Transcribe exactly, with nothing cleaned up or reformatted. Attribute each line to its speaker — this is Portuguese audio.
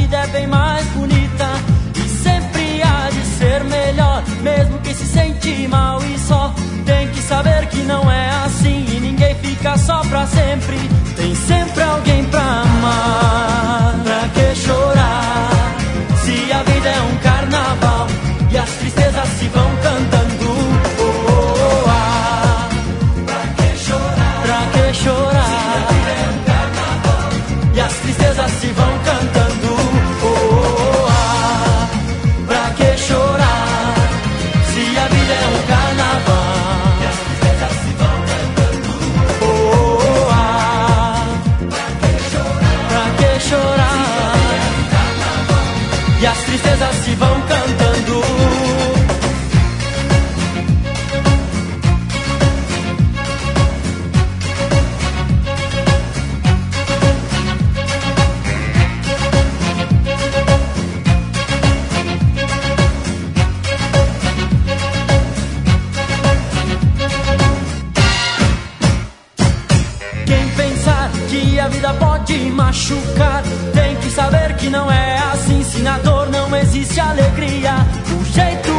Speaker 1: vida é bem mais bonita e sempre há de ser melhor. Mesmo quem se sente mal e só tem que saber que não é assim, e ninguém fica só pra sempre. Tem sempre alguém pra amar. Pra que chorar se a vida é um carnaval e as tristezas se vão cantando? Oh, oh, oh, ah. Pra que chorar? Pra que chorar se a vida é um carnaval e as tristezas se vão cantando? Oh, oh, oh, ah. Pra que chorar se a vida é um carnaval e as tristezas se vão cantando? Oh, oh, oh, ah. Pra que chorar? Pra que chorar se a vida é um carnaval e as tristezas se vão cantando? Quem pensar que a vida pode machucar tem que saber que não é assim. Se na dor não existe alegria, o jeito